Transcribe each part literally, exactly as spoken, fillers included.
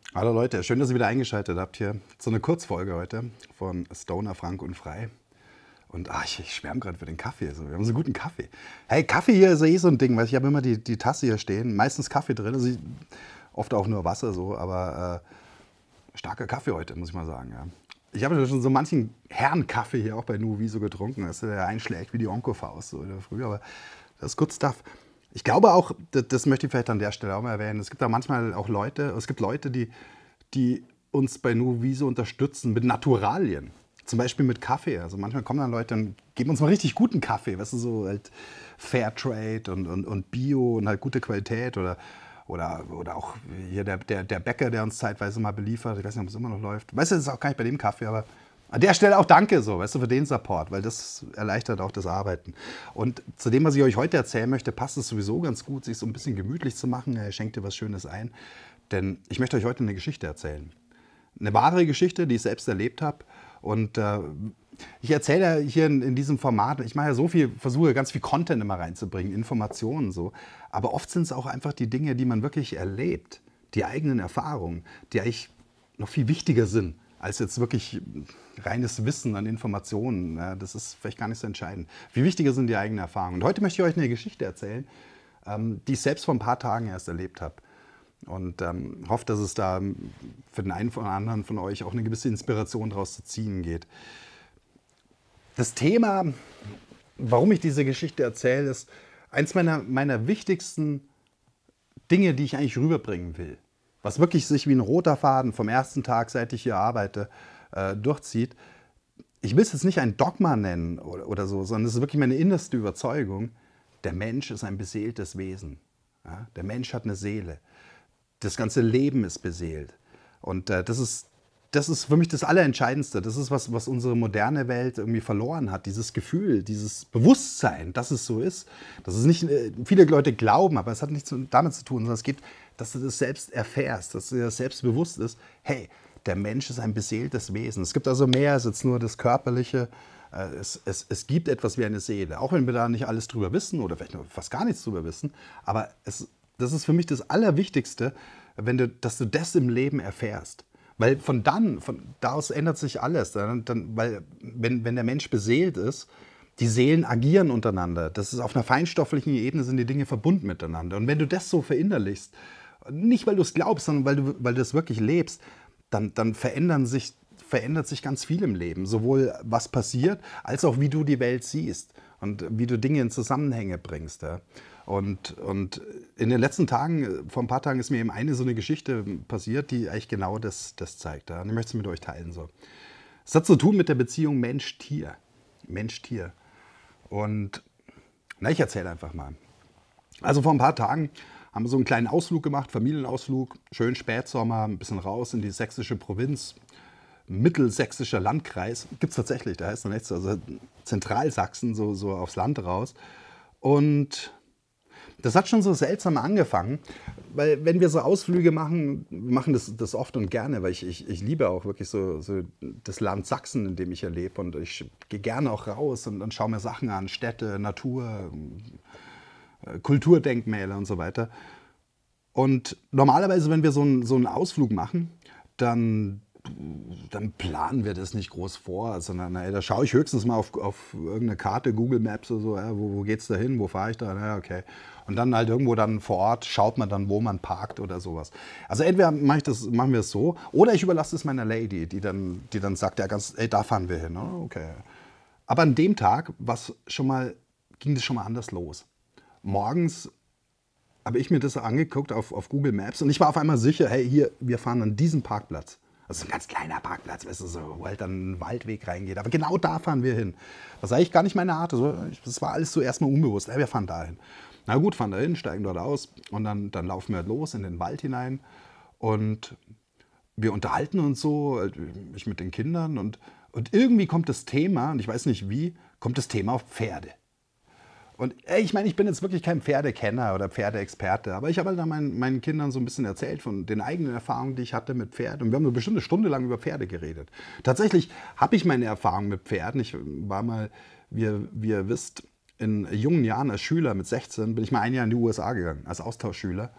Hallo Leute, schön, dass ihr wieder eingeschaltet habt hier. So eine Kurzfolge heute von Stoner, Frank und Frei. Und ach, ich, ich schwärme gerade für den Kaffee. So. Wir haben so einen guten Kaffee. Hey, Kaffee hier ist ja eh so ein Ding, weil ich habe immer die, die Tasse hier stehen. Meistens Kaffee drin, also ich, oft auch nur Wasser so, aber äh, starker Kaffee heute, muss ich mal sagen. Ja. Ich habe schon so manchen Herrenkaffee hier auch bei Nuvi so getrunken, dass der einschlägt wie die Onkofaust so in der Früh, aber das ist good stuff. Ich glaube auch, das, das möchte ich vielleicht an der Stelle auch mal erwähnen, es gibt da manchmal auch Leute, es gibt Leute, die, die uns bei Nuvi so unterstützen mit Naturalien. Zum Beispiel mit Kaffee. Also manchmal kommen dann Leute und geben uns mal richtig guten Kaffee, weißt du, so halt Fairtrade und, und, und Bio und halt gute Qualität oder, oder, oder auch hier der, der, der Bäcker, der uns zeitweise mal beliefert. Ich weiß nicht, ob es immer noch läuft. Weißt du, das ist auch gar nicht bei dem Kaffee, aber an der Stelle auch danke so, weißt du, für den Support, weil das erleichtert auch das Arbeiten. Und zu dem, was ich euch heute erzählen möchte, passt es sowieso ganz gut, sich so ein bisschen gemütlich zu machen. Er schenkt dir was Schönes ein, denn ich möchte euch heute eine Geschichte erzählen. Eine wahre Geschichte, die ich selbst erlebt habe. Und äh, ich erzähle hier in, in diesem Format, ich mache ja so viel, versuche ganz viel Content immer reinzubringen, Informationen so. Aber oft sind es auch einfach die Dinge, die man wirklich erlebt, die eigenen Erfahrungen, die eigentlich noch viel wichtiger sind als jetzt wirklich reines Wissen an Informationen. Ja, das ist vielleicht gar nicht so entscheidend. Viel wichtiger sind die eigenen Erfahrungen. Und heute möchte ich euch eine Geschichte erzählen, ähm, die ich selbst vor ein paar Tagen erst erlebt habe. Und ähm, hoffe, dass es da für den einen oder anderen von euch auch eine gewisse Inspiration daraus zu ziehen geht. Das Thema, warum ich diese Geschichte erzähle, ist eins meiner, meiner wichtigsten Dinge, die ich eigentlich rüberbringen will. Was wirklich sich wie ein roter Faden vom ersten Tag, seit ich hier arbeite, äh, durchzieht. Ich will es jetzt nicht ein Dogma nennen oder, oder so, sondern es ist wirklich meine innerste Überzeugung, der Mensch ist ein beseeltes Wesen. Ja? Der Mensch hat eine Seele. Das ganze Leben ist beseelt. Und äh, das, ist, das ist für mich das Allerentscheidendste. Das ist, was, was unsere moderne Welt irgendwie verloren hat. Dieses Gefühl, dieses Bewusstsein, dass es so ist. Das ist nicht, äh, viele Leute glauben, aber es hat nichts damit zu tun, sondern es geht, dass du das selbst erfährst, dass dir das selbst bewusst ist, hey, der Mensch ist ein beseeltes Wesen. Es gibt also mehr als jetzt nur das Körperliche. Äh, es, es, es gibt etwas wie eine Seele. Auch wenn wir da nicht alles drüber wissen oder vielleicht fast gar nichts drüber wissen, aber es Das ist für mich das Allerwichtigste, wenn du, dass du das im Leben erfährst. Weil von dann, von da aus ändert sich alles. Dann, dann, weil wenn, wenn der Mensch beseelt ist, die Seelen agieren untereinander. Das ist auf einer feinstofflichen Ebene, sind die Dinge verbunden miteinander. Und wenn du das so verinnerlichst, nicht weil du es glaubst, sondern weil du, weil du es wirklich lebst, dann, dann verändern sich, verändert sich ganz viel im Leben. Sowohl was passiert, als auch wie du die Welt siehst und wie du Dinge in Zusammenhänge bringst. Ja. Und, und in den letzten Tagen, vor ein paar Tagen ist mir eben eine so eine Geschichte passiert, die eigentlich genau das, das zeigt. Ja. Und ich möchte es mit euch teilen. So. Es hat zu tun mit der Beziehung Mensch-Tier. Mensch-Tier. Und na, ich erzähle einfach mal. Also vor ein paar Tagen haben wir so einen kleinen Ausflug gemacht, Familienausflug, schön Spätsommer, ein bisschen raus in die sächsische Provinz. Mittelsächsischer Landkreis, gibt es tatsächlich, da heißt noch nichts, also Zentralsachsen, so, so aufs Land raus. Und das hat schon so seltsam angefangen, weil wenn wir so Ausflüge machen, wir machen das, das oft und gerne, weil ich, ich, ich liebe auch wirklich so, so das Land Sachsen, in dem ich hier lebe, und ich gehe gerne auch raus und, und schaue mir Sachen an, Städte, Natur, Kulturdenkmäler und so weiter. Und normalerweise, wenn wir so einen, so einen Ausflug machen, dann dann planen wir das nicht groß vor, sondern na, da schaue ich höchstens mal auf, auf irgendeine Karte, Google Maps oder so, ja, wo, wo geht's da hin, wo fahre ich da, na, okay. Und dann halt irgendwo dann vor Ort schaut man dann, wo man parkt oder sowas. Also entweder mache ich das, machen wir es so, oder ich überlasse es meiner Lady, die dann, die dann sagt, ja, ganz, ey, da fahren wir hin, oh, okay. Aber an dem Tag was schon mal, ging das schon mal anders los. Morgens habe ich mir das angeguckt auf, auf Google Maps und ich war auf einmal sicher, hey, hier, wir fahren an diesem Parkplatz. Das ist ein ganz kleiner Parkplatz, weißt du, so, wo halt dann ein Waldweg reingeht. Aber genau da fahren wir hin. Das ist eigentlich gar nicht meine Art. Das war alles so erstmal unbewusst. Ja, wir fahren da hin. Na gut, fahren da hin, steigen dort aus und dann, dann laufen wir halt los in den Wald hinein. Und wir unterhalten uns so, ich mit den Kindern. Und, und irgendwie kommt das Thema, und ich weiß nicht wie, kommt das Thema auf Pferde. Und ey, ich meine, ich bin jetzt wirklich kein Pferdekenner oder Pferdeexperte, aber ich habe halt dann meinen, meinen Kindern so ein bisschen erzählt von den eigenen Erfahrungen, die ich hatte mit Pferden. Und wir haben eine bestimmte Stunde lang über Pferde geredet. Tatsächlich habe ich meine Erfahrungen mit Pferden. Ich war mal, wie ihr, wie ihr wisst, in jungen Jahren als Schüler mit sechzehn bin ich mal ein Jahr in die U S A gegangen, als Austauschschüler.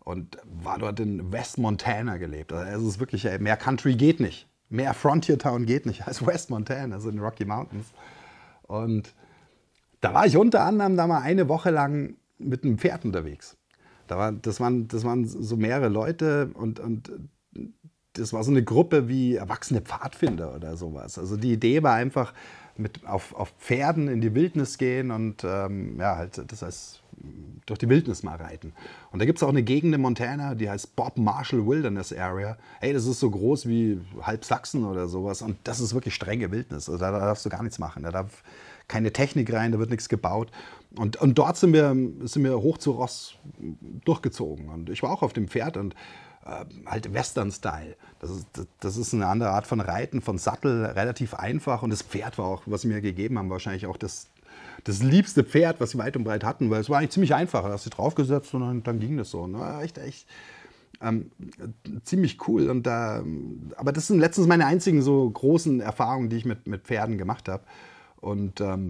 und war dort in West Montana gelebt. Also es ist wirklich, ey, mehr Country geht nicht. Mehr Frontier Town geht nicht als West Montana, also in den Rocky Mountains. Und da war ich unter anderem da mal eine Woche lang mit einem Pferd unterwegs. Da war, das, waren, das waren so mehrere Leute und, und das war so eine Gruppe wie erwachsene Pfadfinder oder sowas. Also die Idee war einfach, mit auf, auf Pferden in die Wildnis gehen und ähm, ja, halt, das heißt, durch die Wildnis mal reiten. Und da gibt es auch eine Gegend in Montana, die heißt Bob Marshall Wilderness Area. Hey, das ist so groß wie halb Sachsen oder sowas und das ist wirklich strenge Wildnis. Also da, da darfst du gar nichts machen. Da darf keine Technik rein, da wird nichts gebaut. Und, und dort sind wir, sind wir hoch zu Ross durchgezogen. Und ich war auch auf dem Pferd und äh, halt Western-Style. Das ist, das ist eine andere Art von Reiten, von Sattel, relativ einfach. Und das Pferd war auch, was sie mir gegeben haben, wahrscheinlich auch das, das liebste Pferd, was sie weit und breit hatten, weil es war eigentlich ziemlich einfach. Da hast du draufgesetzt und dann, dann ging das so. Ne? Echt, echt ähm, ziemlich cool. Und, äh, aber das sind letztens meine einzigen so großen Erfahrungen, die ich mit, mit Pferden gemacht habe. Und ähm,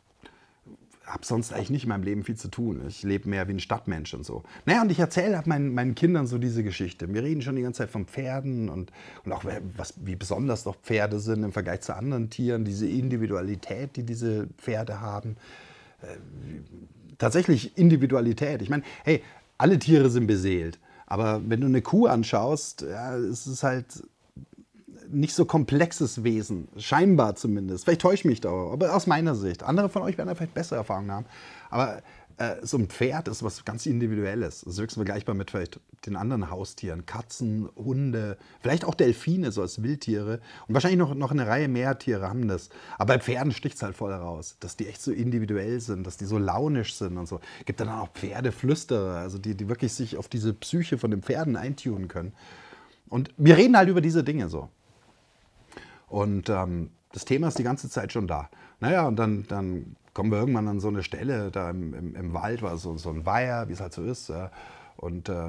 habe sonst eigentlich nicht in meinem Leben viel zu tun. Ich lebe mehr wie ein Stadtmensch und so. Naja, und ich erzähle meinen, meinen Kindern so diese Geschichte. Wir reden schon die ganze Zeit von Pferden und, und auch was, wie besonders doch Pferde sind im Vergleich zu anderen Tieren, diese Individualität, die diese Pferde haben. Äh, tatsächlich Individualität. Ich meine, hey, alle Tiere sind beseelt. Aber wenn du eine Kuh anschaust, ja, es ist halt nicht so komplexes Wesen, scheinbar zumindest. Vielleicht täusche ich mich da, aber aus meiner Sicht. Andere von euch werden da vielleicht bessere Erfahrungen haben. Aber äh, so ein Pferd ist was ganz Individuelles. Das ist höchstens vergleichbar mit vielleicht den anderen Haustieren. Katzen, Hunde, vielleicht auch Delfine, so als Wildtiere. Und wahrscheinlich noch, noch eine Reihe mehr Tiere haben das. Aber bei Pferden sticht es halt voll raus, dass die echt so individuell sind, dass die so launisch sind und so. Es gibt dann auch Pferdeflüsterer, also die, die wirklich sich auf diese Psyche von den Pferden eintunen können. Und wir reden halt über diese Dinge so. Und ähm, das Thema ist die ganze Zeit schon da. Naja, und dann, dann kommen wir irgendwann an so eine Stelle, da im, im, im Wald war so, so ein Weiher, wie es halt so ist. Ja. Und äh,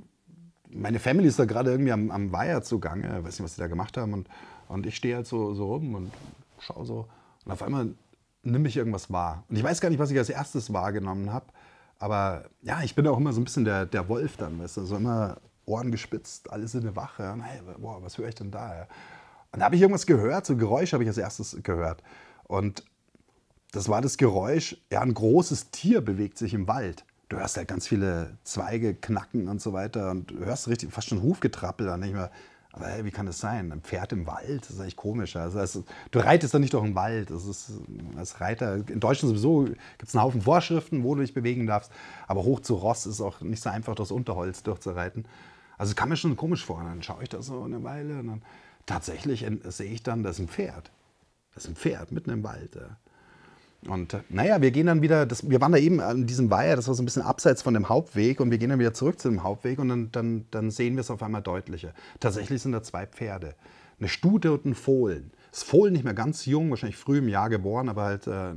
meine Family ist da gerade irgendwie am, am Weiher zugange, ich weiß nicht, was sie da gemacht haben. Und, und ich stehe halt so, so rum und schaue so. Und auf einmal nimmt mich irgendwas wahr. Und ich weiß gar nicht, was ich als erstes wahrgenommen habe. Aber ja, ich bin auch immer so ein bisschen der, der Wolf dann, weißt du, so immer Ohren gespitzt, alles in der Wache. Ja. Und hey, boah, was höre ich denn da? Ja. Und da habe ich irgendwas gehört, so ein Geräusch habe ich als erstes gehört. Und das war das Geräusch, ja, ein großes Tier bewegt sich im Wald. Du hörst halt ganz viele Zweige knacken und so weiter und du hörst richtig, fast schon Hufgetrappel. Dann denke ich mir, aber hey, wie kann das sein? Ein Pferd im Wald, das ist eigentlich komisch. Also, also, du reitest doch nicht durch den Wald. Das ist, als Reiter, in Deutschland sowieso gibt es einen Haufen Vorschriften, wo du dich bewegen darfst. Aber hoch zu Ross ist auch nicht so einfach, durchs Unterholz durchzureiten. Also kam mir schon komisch vor. Und dann schaue ich da so eine Weile und dann tatsächlich sehe ich dann, das ist ein Pferd. Das ist ein Pferd mitten im Wald. Ja. Und äh, naja, wir gehen dann wieder, das, wir waren da eben an diesem Weiher, das war so ein bisschen abseits von dem Hauptweg und wir gehen dann wieder zurück zu dem Hauptweg und dann, dann, dann sehen wir es auf einmal deutlicher. Tatsächlich sind da zwei Pferde, eine Stute und ein Fohlen. Das Fohlen nicht mehr ganz jung, wahrscheinlich früh im Jahr geboren, aber halt äh,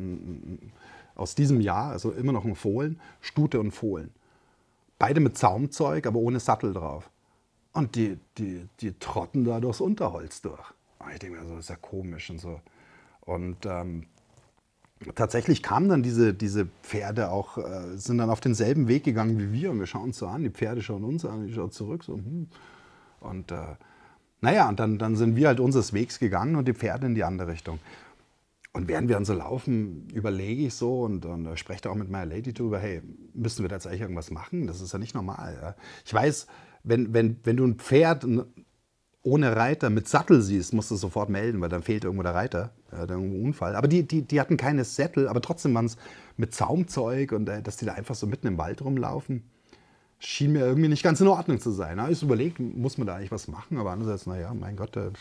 aus diesem Jahr, also immer noch ein Fohlen, Stute und Fohlen. Beide mit Zaumzeug, aber ohne Sattel drauf. Und die, die, die trotten da durchs Unterholz durch. Und ich denke mir so, das ist ja komisch und so. Und ähm, tatsächlich kamen dann diese, diese Pferde auch, äh, sind dann auf denselben Weg gegangen wie wir. Und wir schauen uns so an, die Pferde schauen uns an, die schauen zurück. So, hm. Und äh, naja, und dann, dann sind wir halt unseres Wegs gegangen und die Pferde in die andere Richtung. Und während wir dann so laufen, überlege ich so und, und äh, spreche da auch mit meiner Lady drüber, hey, müssen wir da jetzt eigentlich irgendwas machen? Das ist ja nicht normal. Ja? Ich weiß, Wenn, wenn, wenn du ein Pferd ohne Reiter mit Sattel siehst, musst du es sofort melden, weil dann fehlt irgendwo der Reiter, äh, dann irgendwo ein Unfall. Aber die, die, die hatten keine Sättel, aber trotzdem waren es mit Zaumzeug und äh, dass die da einfach so mitten im Wald rumlaufen, schien mir irgendwie nicht ganz in Ordnung zu sein. Da habe ich überlegt, muss man da eigentlich was machen, aber andererseits, naja, mein Gott, äh,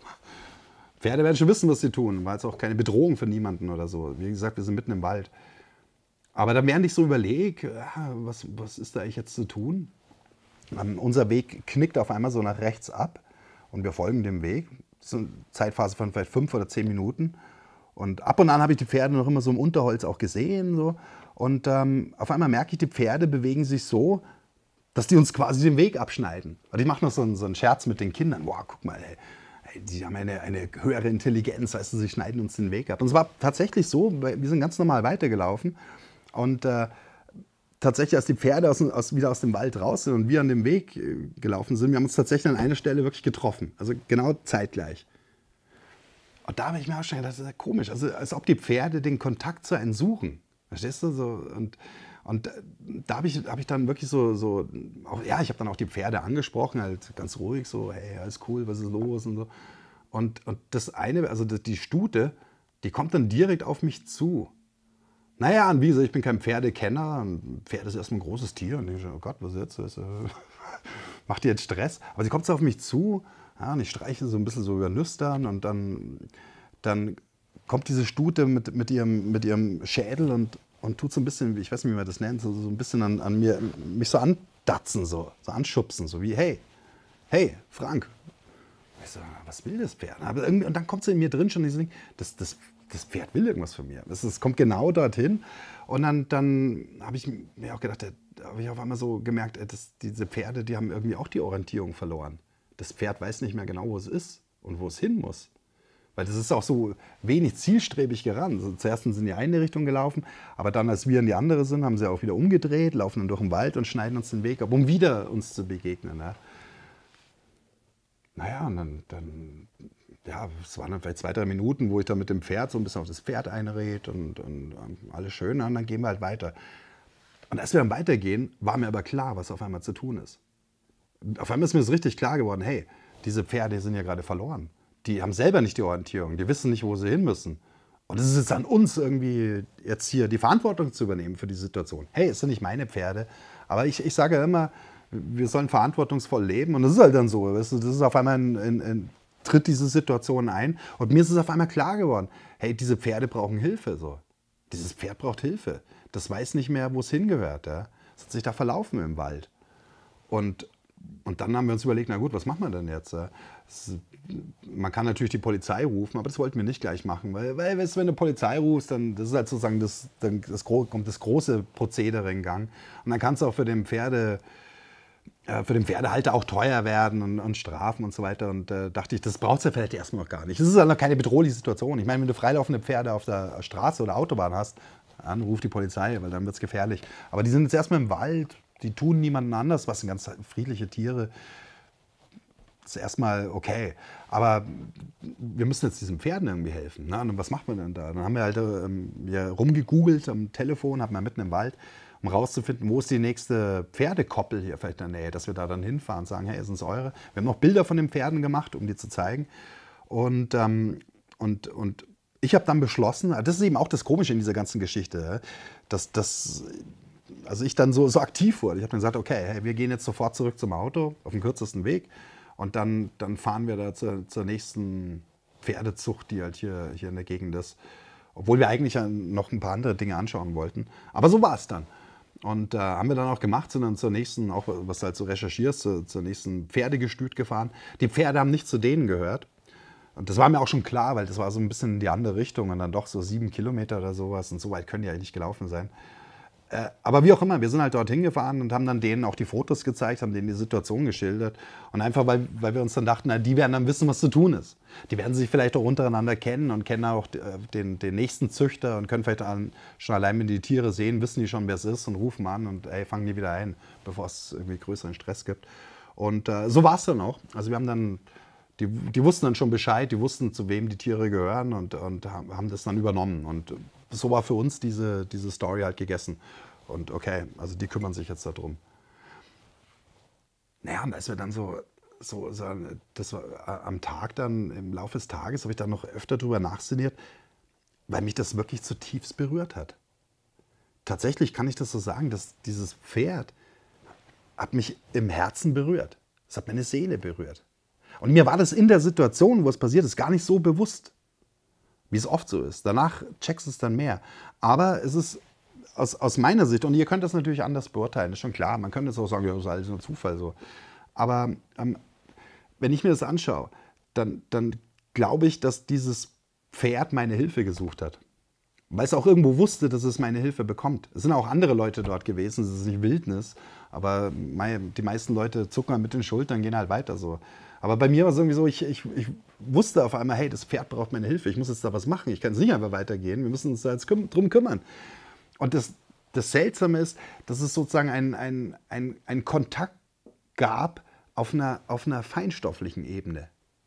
Pferde werden schon wissen, was sie tun, war jetzt auch keine Bedrohung für niemanden oder so. Wie gesagt, wir sind mitten im Wald. Aber dann während ich so überlege, ja, was, was ist da eigentlich jetzt zu tun? Unser Weg knickt auf einmal so nach rechts ab und wir folgen dem Weg. Das ist eine Zeitphase von vielleicht fünf oder zehn Minuten. Und ab und an habe ich die Pferde noch immer so im Unterholz auch gesehen. So. Und ähm, auf einmal merke ich, die Pferde bewegen sich so, dass die uns quasi den Weg abschneiden. Und ich mache noch so einen, so einen Scherz mit den Kindern. Boah, guck mal, ey, die haben eine, eine höhere Intelligenz, weißt du, sie schneiden uns den Weg ab. Und es war tatsächlich so, wir sind ganz normal weitergelaufen. Und äh, tatsächlich, als die Pferde aus, aus, wieder aus dem Wald raus sind und wir an dem Weg äh, gelaufen sind, wir haben uns tatsächlich an einer Stelle wirklich getroffen. Also genau zeitgleich. Und da habe ich mir auch schon gedacht, das ist ja komisch. Also als ob die Pferde den Kontakt zu einem suchen. Verstehst du? So, und, und da habe ich, hab ich dann wirklich so, so auch, ja, ich habe dann auch die Pferde angesprochen, halt ganz ruhig, so, hey, alles cool, was ist los und so. Und, und das eine, also die Stute, die kommt dann direkt auf mich zu. Naja, und wie gesagt, ich bin kein Pferdekenner. Ein Pferd ist erstmal ein großes Tier. Und ich denke, oh Gott, was ist jetzt? Das, äh, macht die jetzt Stress? Aber sie kommt so auf mich zu, ja, und ich streiche so ein bisschen so über Nüstern und dann, dann kommt diese Stute mit, mit, ihrem, mit ihrem Schädel und, und tut so ein bisschen, ich weiß nicht, wie man das nennt, so, so ein bisschen an, an mir, mich so andatzen, so, so anschubsen, so wie, hey, hey, Frank. Ich so, was will das Pferd? Aber irgendwie, und dann kommt sie in mir drin schon, dieses Ding, das, das, das Pferd will irgendwas von mir. Das, das kommt genau dorthin. Und dann, dann habe ich mir auch gedacht, da habe ich auf einmal so gemerkt, dass diese Pferde, die haben irgendwie auch die Orientierung verloren. Das Pferd weiß nicht mehr genau, wo es ist und wo es hin muss. Weil das ist auch so wenig zielstrebig gerannt. Also zuerst sind sie in die eine Richtung gelaufen, aber dann, als wir in die andere sind, haben sie auch wieder umgedreht, laufen dann durch den Wald und schneiden uns den Weg ab, um wieder uns zu begegnen. Ne? Naja, und dann, dann, ja, es waren dann vielleicht zwei, drei Minuten, wo ich dann mit dem Pferd so ein bisschen auf das Pferd einred und, und, und alles schön, und dann gehen wir halt weiter. Und als wir dann weitergehen, war mir aber klar, was auf einmal zu tun ist. Auf einmal ist mir das richtig klar geworden, hey, diese Pferde sind ja gerade verloren. Die haben selber nicht die Orientierung, die wissen nicht, wo sie hin müssen. Und es ist jetzt an uns irgendwie jetzt hier die Verantwortung zu übernehmen für die Situation. Hey, es sind nicht meine Pferde, aber ich, ich sage ja immer, wir sollen verantwortungsvoll leben, und das ist halt dann so. Das ist auf einmal, in, in, in, tritt diese Situation ein, und mir ist es auf einmal klar geworden, hey, diese Pferde brauchen Hilfe. So. Dieses Pferd braucht Hilfe. Das weiß nicht mehr, wo es hingehört. Ja. Es hat sich da verlaufen im Wald. Und Und dann haben wir uns überlegt, na gut, was machen wir denn jetzt? Das, man kann natürlich die Polizei rufen, aber das wollten wir nicht gleich machen, weil, weil wenn du Polizei rufst, dann das ist halt sozusagen das, dann das, kommt das große Prozedere in Gang. Und dann kann es auch für den Pferde, äh, für den Pferdehalter auch teuer werden und, und Strafen und so weiter. Und äh, dachte ich, das braucht es ja vielleicht erstmal noch gar nicht. Das ist halt noch keine bedrohliche Situation. Ich meine, wenn du freilaufende Pferde auf der Straße oder Autobahn hast, dann ruf die Polizei, weil dann wird es gefährlich. Aber die sind jetzt erstmal im Wald. Die tun niemanden anders, was sind ganz friedliche Tiere. Das ist erstmal okay. Aber wir müssen jetzt diesen Pferden irgendwie helfen. Ne? Und was macht man denn da? Dann haben wir halt ähm, wir rumgegoogelt am Telefon, haben wir mitten im Wald, um rauszufinden, wo ist die nächste Pferdekoppel hier vielleicht in der Nähe, dass wir da dann hinfahren und sagen, hey, sind es eure? Wir haben noch Bilder von den Pferden gemacht, um die zu zeigen. Und, ähm, und, und ich habe dann beschlossen, das ist eben auch das Komische in dieser ganzen Geschichte, dass das... Also ich dann so, so aktiv wurde. Ich habe dann gesagt, okay, hey, wir gehen jetzt sofort zurück zum Auto, auf dem kürzesten Weg. Und dann, dann fahren wir da zur, zur nächsten Pferdezucht, die halt hier, hier in der Gegend ist. Obwohl wir eigentlich noch ein paar andere Dinge anschauen wollten. Aber so war es dann. Und äh, haben wir dann auch gemacht, sind dann zur nächsten, auch was du halt so recherchierst, zur, zur nächsten Pferdegestüt gefahren. Die Pferde haben nicht zu denen gehört. Und das war mir auch schon klar, weil das war so ein bisschen in die andere Richtung und dann doch so sieben Kilometer oder sowas. Und so weit können die eigentlich nicht gelaufen sein. Aber wie auch immer, wir sind halt dorthin gefahren und haben dann denen auch die Fotos gezeigt, haben denen die Situation geschildert. Und einfach, weil, weil wir uns dann dachten, na, die werden dann wissen, was zu tun ist. Die werden sich vielleicht auch untereinander kennen und kennen auch den, den nächsten Züchter und können vielleicht an, schon allein, wenn die Tiere sehen, wissen die schon, wer es ist und rufen an und ey, fangen die wieder ein, bevor es irgendwie größeren Stress gibt. Und äh, so war es dann auch. Also wir haben dann, die, die wussten dann schon Bescheid, die wussten, zu wem die Tiere gehören und, und haben das dann übernommen. Und so war für uns diese, diese Story halt gegessen. Und okay, also die kümmern sich jetzt darum. Naja, und als wir dann so, so, so das war am Tag dann, im Laufe des Tages, habe ich dann noch öfter drüber nachsinniert, weil mich das wirklich zutiefst berührt hat. Tatsächlich kann ich das so sagen, dass dieses Pferd hat mich im Herzen berührt. Es hat meine Seele berührt. Und mir war das in der Situation, wo es passiert ist, gar nicht so bewusst, wie es oft so ist. Danach checkst du es dann mehr. Aber es ist aus, aus meiner Sicht, und ihr könnt das natürlich anders beurteilen, ist schon klar, man könnte jetzt auch sagen, ja, das ist alles nur Zufall so. Aber ähm, wenn ich mir das anschaue, dann, dann glaube ich, dass dieses Pferd meine Hilfe gesucht hat. Weil es auch irgendwo wusste, dass es meine Hilfe bekommt. Es sind auch andere Leute dort gewesen, es ist nicht Wildnis, aber die meisten Leute zucken halt mit den Schultern, gehen halt weiter so. Aber bei mir war es irgendwie so, ich, ich, ich wusste auf einmal, hey, das Pferd braucht meine Hilfe, ich muss jetzt da was machen, ich kann es nicht einfach weitergehen, wir müssen uns da jetzt küm- drum kümmern. Und das, das Seltsame ist, dass es sozusagen einen ein, ein, ein Kontakt gab auf einer, auf einer feinstofflichen Ebene.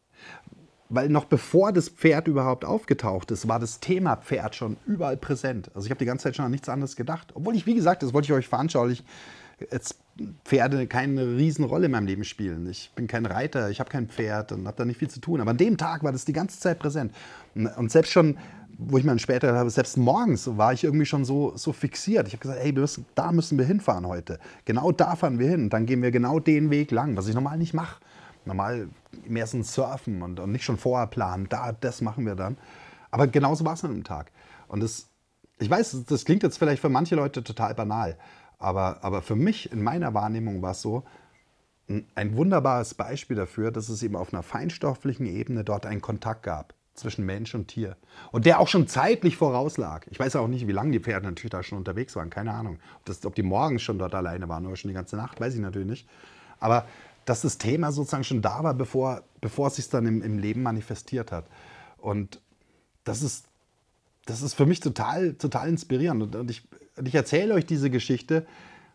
Weil noch bevor das Pferd überhaupt aufgetaucht ist, war das Thema Pferd schon überall präsent. Also ich habe die ganze Zeit schon an nichts anderes gedacht. Obwohl ich, wie gesagt, das wollte ich euch veranschaulichen, jetzt Pferde keine Riesenrolle in meinem Leben spielen. Ich bin kein Reiter, ich habe kein Pferd und habe da nicht viel zu tun. Aber an dem Tag war das die ganze Zeit präsent. Und selbst schon, wo ich mal später habe, selbst morgens war ich irgendwie schon so, so fixiert. Ich habe gesagt, hey, wir müssen, da müssen wir hinfahren heute. Genau da fahren wir hin. Und dann gehen wir genau den Weg lang, was ich normal nicht mache. Normal mehr so ein Surfen und, und nicht schon vorher planen, da, das machen wir dann. Aber genauso war es an einem Tag. Und das, ich weiß, das klingt jetzt vielleicht für manche Leute total banal, aber, aber für mich, in meiner Wahrnehmung war es so, ein, ein wunderbares Beispiel dafür, dass es eben auf einer feinstofflichen Ebene dort einen Kontakt gab zwischen Mensch und Tier. Und der auch schon zeitlich vorauslag. Ich weiß auch nicht, wie lange die Pferde natürlich da schon unterwegs waren, keine Ahnung. Ob, das, ob die morgens schon dort alleine waren oder schon die ganze Nacht, weiß ich natürlich nicht. Aber dass das Thema sozusagen schon da war, bevor, bevor es sich dann im, im Leben manifestiert hat. Und das ist, das ist für mich total, total inspirierend. Und, und ich, und ich erzähle euch diese Geschichte,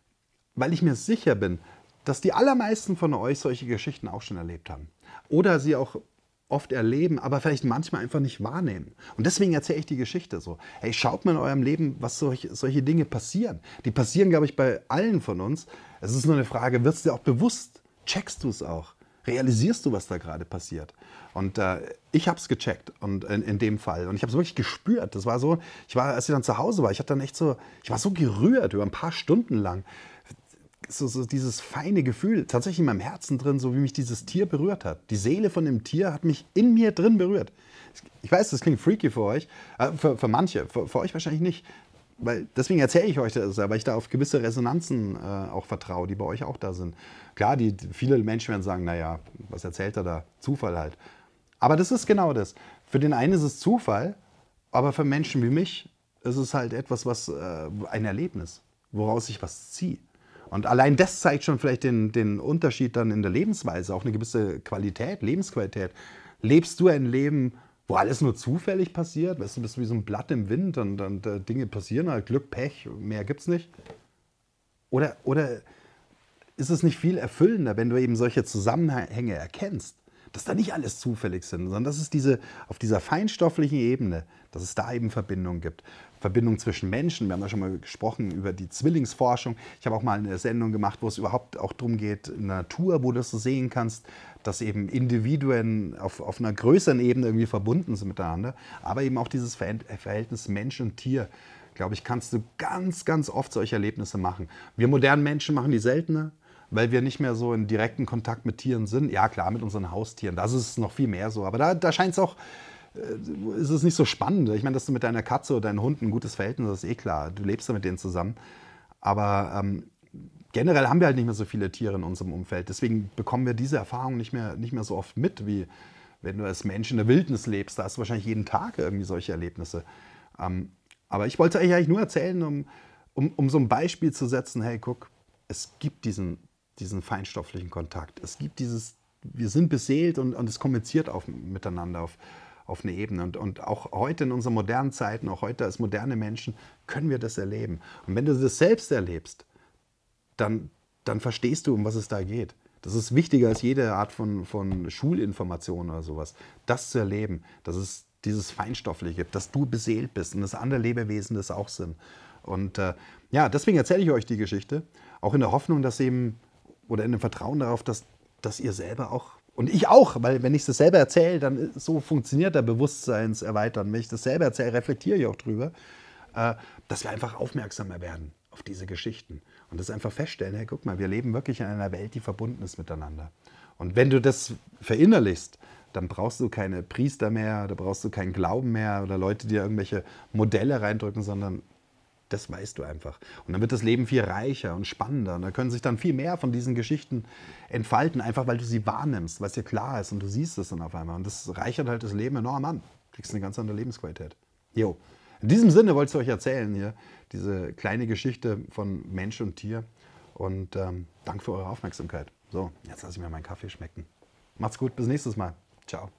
weil ich mir sicher bin, dass die allermeisten von euch solche Geschichten auch schon erlebt haben. Oder sie auch oft erleben, aber vielleicht manchmal einfach nicht wahrnehmen. Und deswegen erzähle ich die Geschichte so. Hey, schaut mal in eurem Leben, was solche, solche Dinge passieren. Die passieren, glaube ich, bei allen von uns. Es ist nur eine Frage, wird es dir auch bewusst? Checkst du es auch? Realisierst du, was da gerade passiert? Und äh, ich habe es gecheckt und in, in dem Fall. Und ich habe es wirklich gespürt. Das war so, ich war, als ich dann zu Hause war, ich hatte dann echt so, ich war so gerührt über ein paar Stunden lang. So, so dieses feine Gefühl, tatsächlich in meinem Herzen drin, so wie mich dieses Tier berührt hat. Die Seele von dem Tier hat mich in mir drin berührt. Ich weiß, das klingt freaky für euch, äh, für, für manche, für, für euch wahrscheinlich nicht. Weil, deswegen erzähle ich euch das, weil ich da auf gewisse Resonanzen äh, auch vertraue, die bei euch auch da sind. Klar, die, viele Menschen werden sagen, naja, was erzählt er da? Zufall halt. Aber das ist genau das. Für den einen ist es Zufall, aber für Menschen wie mich ist es halt etwas, was äh, ein Erlebnis, woraus ich was ziehe. Und allein das zeigt schon vielleicht den, den Unterschied dann in der Lebensweise, auch eine gewisse Qualität, Lebensqualität. Lebst du ein Leben, wo alles nur zufällig passiert? Weißt du, bist du wie so ein Blatt im Wind und, und äh, Dinge passieren, halt Glück, Pech, mehr gibt's nicht? Oder, oder ist es nicht viel erfüllender, wenn du eben solche Zusammenhänge erkennst, dass da nicht alles zufällig sind, sondern dass es diese, auf dieser feinstofflichen Ebene, dass es da eben Verbindungen gibt. Verbindungen zwischen Menschen. Wir haben ja schon mal gesprochen über die Zwillingsforschung. Ich habe auch mal eine Sendung gemacht, wo es überhaupt auch darum geht, in der Natur, wo du das so sehen kannst, dass eben Individuen auf, auf einer größeren Ebene irgendwie verbunden sind miteinander. Aber eben auch dieses Verhältnis Mensch und Tier, glaube ich, kannst du ganz, ganz oft solche Erlebnisse machen. Wir modernen Menschen machen die seltener, weil wir nicht mehr so in direkten Kontakt mit Tieren sind. Ja, klar, mit unseren Haustieren, das ist noch viel mehr so. Aber da, da scheint es auch, äh, ist es nicht so spannend. Ich meine, dass du mit deiner Katze oder deinem Hund ein gutes Verhältnis hast, ist eh klar. Du lebst ja mit denen zusammen. Aber ähm, generell haben wir halt nicht mehr so viele Tiere in unserem Umfeld. Deswegen bekommen wir diese Erfahrung nicht mehr, nicht mehr so oft mit, wie wenn du als Mensch in der Wildnis lebst. Da hast du wahrscheinlich jeden Tag irgendwie solche Erlebnisse. Ähm, aber ich wollte euch eigentlich nur erzählen, um, um, um so ein Beispiel zu setzen, hey, guck, es gibt diesen diesen feinstofflichen Kontakt. Es gibt dieses, wir sind beseelt und, und es kommuniziert auf, miteinander auf, auf eine Ebene. Und, und auch heute in unseren modernen Zeiten, auch heute als moderne Menschen, können wir das erleben. Und wenn du das selbst erlebst, dann, dann verstehst du, um was es da geht. Das ist wichtiger als jede Art von, von Schulinformation oder sowas. Das zu erleben, dass es dieses Feinstoffliche gibt, dass du beseelt bist und dass andere Lebewesen das auch sind. Und äh, ja, deswegen erzähle ich euch die Geschichte, auch in der Hoffnung, dass eben oder in dem Vertrauen darauf, dass, dass ihr selber auch, und ich auch, weil wenn ich das selber erzähle, dann so funktioniert der Bewusstseinserweitern. Wenn ich das selber erzähle, reflektiere ich auch drüber, äh, dass wir einfach aufmerksamer werden auf diese Geschichten. Und das einfach feststellen, hey, guck mal, wir leben wirklich in einer Welt, die verbunden ist miteinander. Und wenn du das verinnerlichst, dann brauchst du keine Priester mehr, da brauchst du keinen Glauben mehr oder Leute, die dir irgendwelche Modelle reindrücken, sondern das weißt du einfach. Und dann wird das Leben viel reicher und spannender. Und da können sich dann viel mehr von diesen Geschichten entfalten, einfach weil du sie wahrnimmst, weil es dir klar ist und du siehst es dann auf einmal. Und das reichert halt das Leben enorm an. Du kriegst eine ganz andere Lebensqualität. Jo. In diesem Sinne wollte ich euch erzählen hier, diese kleine Geschichte von Mensch und Tier. Und ähm, danke für eure Aufmerksamkeit. So, jetzt lasse ich mir meinen Kaffee schmecken. Macht's gut, bis nächstes Mal. Ciao.